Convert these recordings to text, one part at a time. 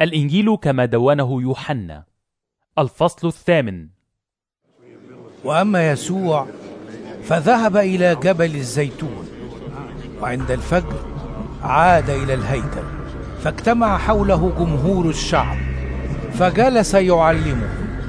الإنجيل كما دونه يوحنا، الفصل 8. وأما يسوع فذهب إلى جبل الزيتون، وعند الفجر عاد إلى الهيكل، فاجتمع حوله جمهور الشعب، فجلس يعلمه.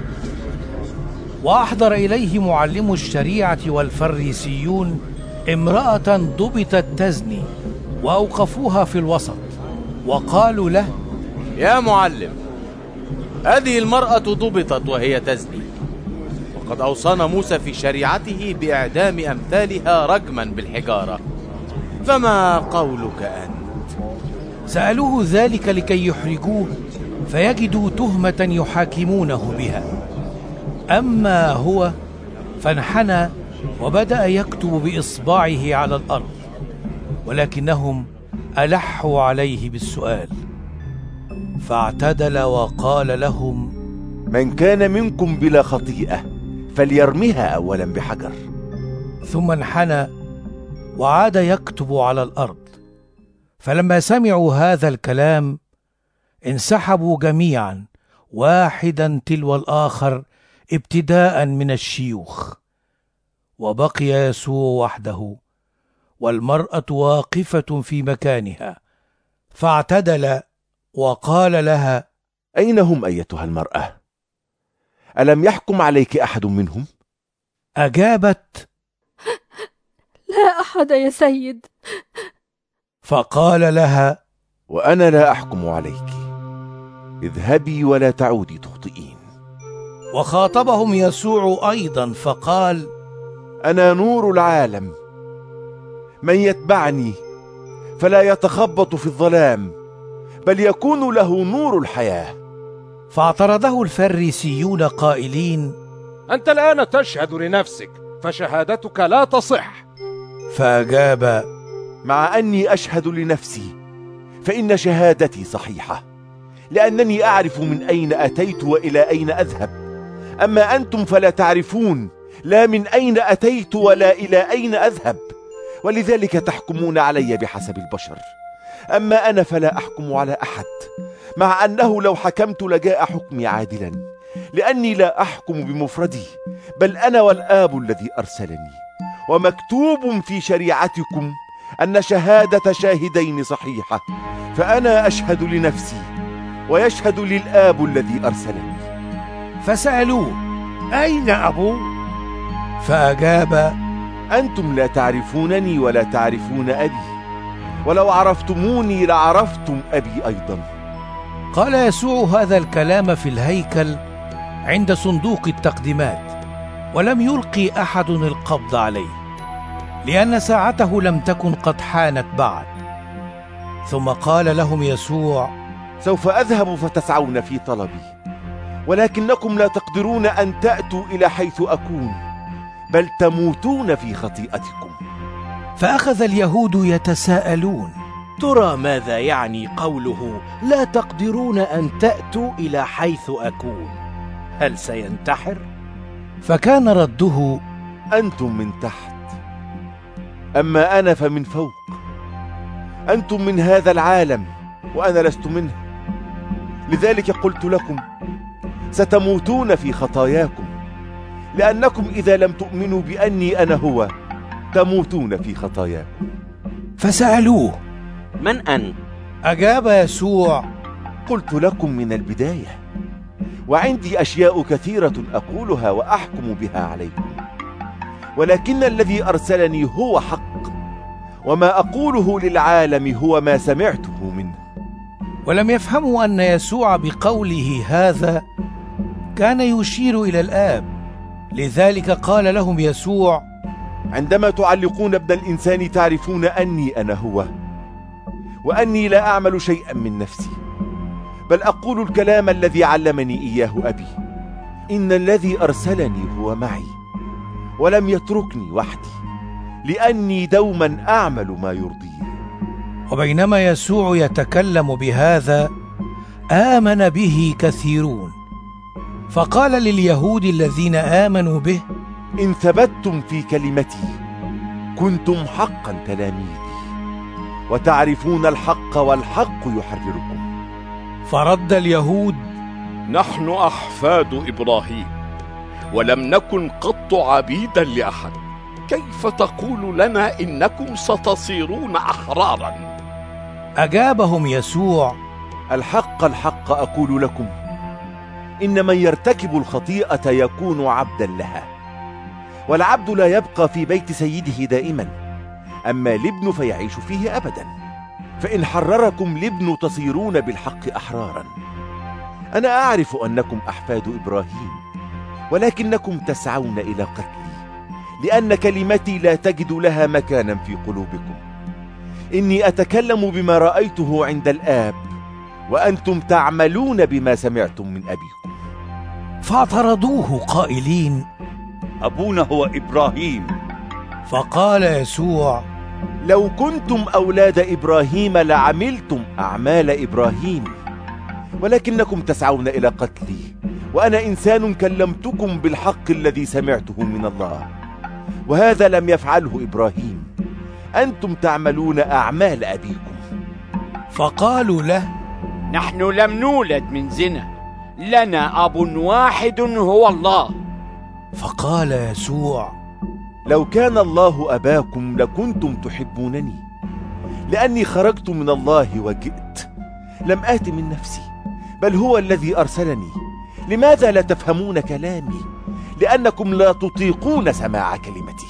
وأحضر إليه معلم الشريعة والفريسيون امرأة ضبطت تزني، وأوقفوها في الوسط، وقالوا له: يا معلم، هذه المرأة ضبطت وهي تزني، وقد أوصانا موسى في شريعته بإعدام أمثالها رجما بالحجارة، فما قولك أنت؟ سألوه ذلك لكي يحرجوه فيجدوا تهمة يحاكمونه بها. أما هو فانحنى وبدأ يكتب بإصبعه على الأرض، ولكنهم ألحوا عليه بالسؤال. فاعتدل وقال لهم: من كان منكم بلا خطيئة فليرمها أولا بحجر. ثم انحنى وعاد يكتب على الأرض. فلما سمعوا هذا الكلام انسحبوا جميعا، واحدا تلو الآخر، ابتداء من الشيوخ. وبقي يسوع وحده، والمرأة واقفة في مكانها. فاعتدل وقال لها: أين هم أيتها المرأة؟ ألم يحكم عليك أحد منهم؟ أجابت: لا أحد يا سيد. فقال لها: وأنا لا أحكم عليك، اذهبي ولا تعودي تخطئين. وخاطبهم يسوع أيضا فقال: أنا نور العالم، من يتبعني فلا يتخبط في الظلام، بل يكون له نور الحياة. فاعترضه الفريسيون قائلين: أنت الآن تشهد لنفسك، فشهادتك لا تصح. فأجاب: مع أني أشهد لنفسي فإن شهادتي صحيحة، لأنني أعرف من أين أتيت وإلى أين أذهب. أما أنتم فلا تعرفون لا من أين أتيت ولا إلى أين أذهب، ولذلك تحكمون علي بحسب البشر. أما أنا فلا أحكم على أحد، مع أنه لو حكمت لجاء حكمي عادلا، لأني لا أحكم بمفردي، بل أنا والآب الذي أرسلني. ومكتوب في شريعتكم أن شهادة شاهدين صحيحة، فأنا أشهد لنفسي ويشهد لي الآب الذي أرسلني. فسألوه: أين أبوه؟ فأجاب: أنتم لا تعرفونني ولا تعرفون أبي، ولو عرفتموني لعرفتم أبي أيضا. قال يسوع هذا الكلام في الهيكل عند صندوق التقديمات، ولم يلقي أحد القبض عليه، لأن ساعته لم تكن قد حانت بعد. ثم قال لهم يسوع: سوف أذهب فتسعون في طلبي، ولكنكم لا تقدرون أن تأتوا إلى حيث أكون، بل تموتون في خطيئتكم. فأخذ اليهود يتساءلون: ترى ماذا يعني قوله لا تقدرون أن تأتوا إلى حيث أكون؟ هل سينتحر؟ فكان رده: أنتم من تحت، أما أنا فمن فوق. أنتم من هذا العالم وأنا لست منه، لذلك قلت لكم ستموتون في خطاياكم، لأنكم إذا لم تؤمنوا بأني أنا هو تموتون في خطاياكم. فسألوه: من أنت؟ أجاب يسوع: قلت لكم من البداية، وعندي أشياء كثيرة أقولها وأحكم بها عليكم، ولكن الذي أرسلني هو حق، وما أقوله للعالم هو ما سمعته منه. ولم يفهموا أن يسوع بقوله هذا كان يشير إلى الآب. لذلك قال لهم يسوع: عندما تعلقون ابن الإنسان تعرفون أني أنا هو، وأني لا أعمل شيئا من نفسي، بل أقول الكلام الذي علمني إياه أبي. إن الذي أرسلني هو معي، ولم يتركني وحدي، لأني دوما أعمل ما يرضيه. وبينما يسوع يتكلم بهذا آمن به كثيرون. فقال لليهود الذين آمنوا به: إن ثبتتم في كلمتي كنتم حقا تلاميذي، وتعرفون الحق والحق يحرركم. فرد اليهود: نحن أحفاد إبراهيم ولم نكن قط عبيدا لأحد، كيف تقول لنا إنكم ستصيرون أحرارا؟ أجابهم يسوع: الحق الحق أقول لكم، إن من يرتكب الخطيئة يكون عبدا لها، والعبد لا يبقى في بيت سيده دائما، أما الابن فيعيش فيه أبدا. فإن حرركم الابن تصيرون بالحق أحرارا. أنا أعرف أنكم أحفاد إبراهيم، ولكنكم تسعون إلى قتلي، لأن كلمتي لا تجد لها مكانا في قلوبكم. إني أتكلم بما رأيته عند الآب، وأنتم تعملون بما سمعتم من أبيكم. فاعترضوه قائلين: أبونا هو إبراهيم. فقال يسوع: لو كنتم أولاد إبراهيم لعملتم أعمال إبراهيم، ولكنكم تسعون إلى قتلي، وأنا إنسان كلمتكم بالحق الذي سمعته من الله، وهذا لم يفعله إبراهيم. أنتم تعملون أعمال أبيكم. فقالوا له: نحن لم نولد من زنا، لنا أب واحد هو الله. فقال يسوع: لو كان الله أباكم لكنتم تحبونني، لأني خرجت من الله وجئت، لم آت من نفسي، بل هو الذي أرسلني. لماذا لا تفهمون كلامي؟ لأنكم لا تطيقون سماع كلمتي.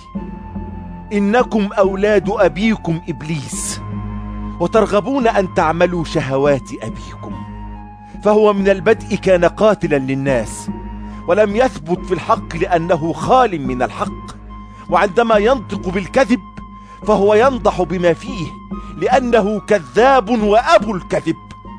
إنكم أولاد أبيكم إبليس، وترغبون أن تعملوا شهوات أبيكم، فهو من البدء كان قاتلا للناس، ولم يثبت في الحق لأنه خال من الحق، وعندما ينطق بالكذب فهو ينضح بما فيه، لأنه كذاب وأبو الكذب.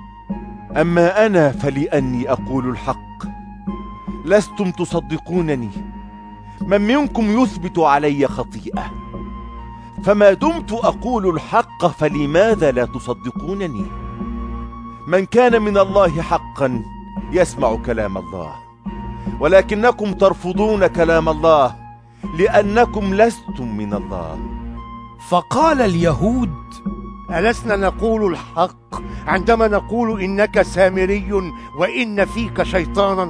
أما أنا فلأني أقول الحق، لستم تصدقونني. من منكم يثبت علي خطيئة؟ فما دمت أقول الحق فلماذا لا تصدقونني؟ من كان من الله حقا يسمع كلام الله، ولكنكم ترفضون كلام الله لأنكم لستم من الله. فقال اليهود: ألسنا نقول الحق عندما نقول إنك سامري وإن فيك شيطانا؟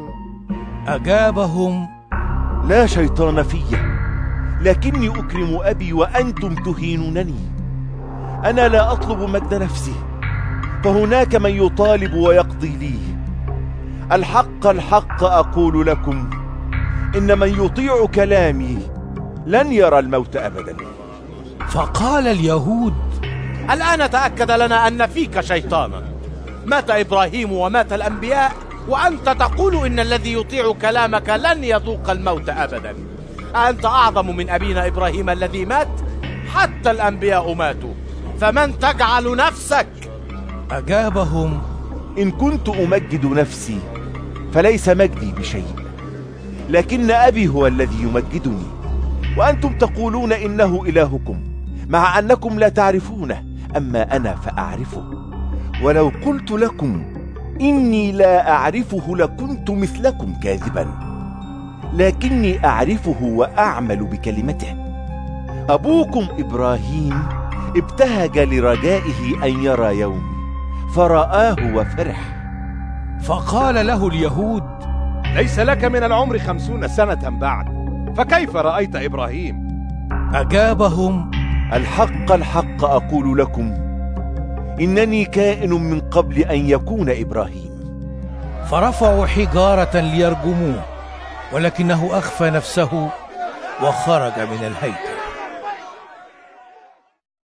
أجابهم: لا شيطان في، لكني أكرم أبي وأنتم تهينونني. أنا لا أطلب مجد نفسي، فهناك من يطالب ويقضي لي. الحق الحق أقول لكم، إن من يطيع كلامي لن يرى الموت أبدا. فقال اليهود: الآن تأكد لنا أن فيك شيطانا. مات إبراهيم ومات الأنبياء، وأنت تقول إن الذي يطيع كلامك لن يذوق الموت أبدا. أنت أعظم من أبينا إبراهيم الذي مات؟ حتى الأنبياء ماتوا، فمن تجعل نفسك؟ أجابهم: إن كنت أمجد نفسي فليس مجدي بشيء، لكن أبي هو الذي يمجدني، وأنتم تقولون إنه إلهكم، مع أنكم لا تعرفونه، أما أنا فأعرفه. ولو قلت لكم إني لا أعرفه لكنت مثلكم كاذبا، لكني أعرفه وأعمل بكلمته. أبوكم إبراهيم ابتهج لرجائه أن يرى يومي، فرآه وفرح. فقال له اليهود: ليس لك من العمر 50 سنة بعد، فكيف رأيت إبراهيم؟ أجابهم: الحق الحق أقول لكم، إنني كائن من قبل أن يكون إبراهيم. فرفعوا حجارة ليرجموه، ولكنه أخفى نفسه وخرج من الهيكل.